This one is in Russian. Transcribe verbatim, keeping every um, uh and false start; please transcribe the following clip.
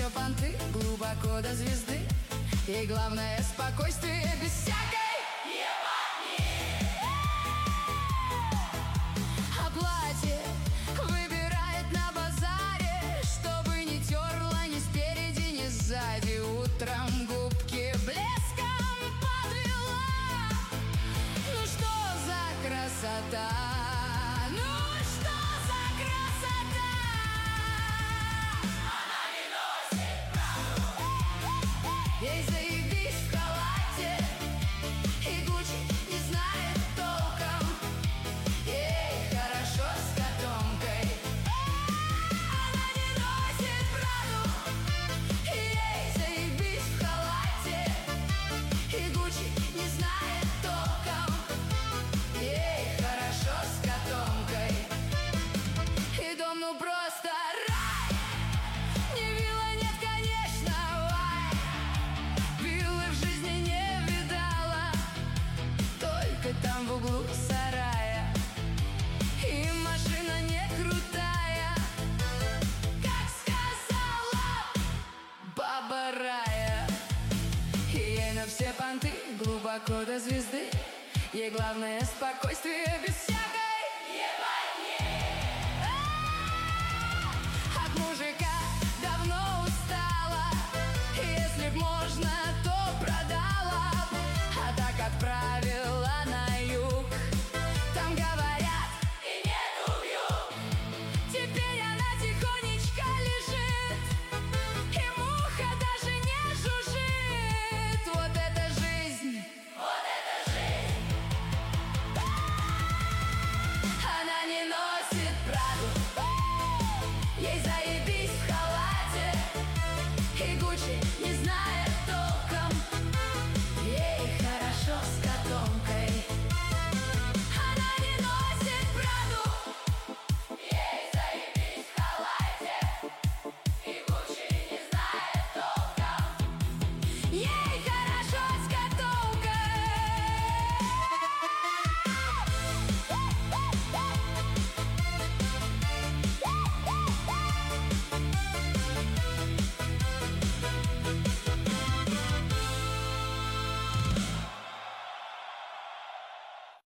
все понты глубоко до звезды. И главное спокойствие без всякой ебани. А платье выбирает на базаре, чтобы не терло ни спереди, ни сзади. Утром губки блеском подвела. Ну что за красота? Ей заебись в халате, и Гуччи не знает толком. Ей хорошо с котомкой. Она не носит Праду. Ей заебись в халате, и Гуччи не знает толком. Ей хорошо с котомкой. И дом ну просто рай. Не вилла, нет, конечно, там в углу сарая. И машина не крутая, как сказала баба Рая. И ей на все понты глубоко до звезды. Ей главное спокойствие без всякого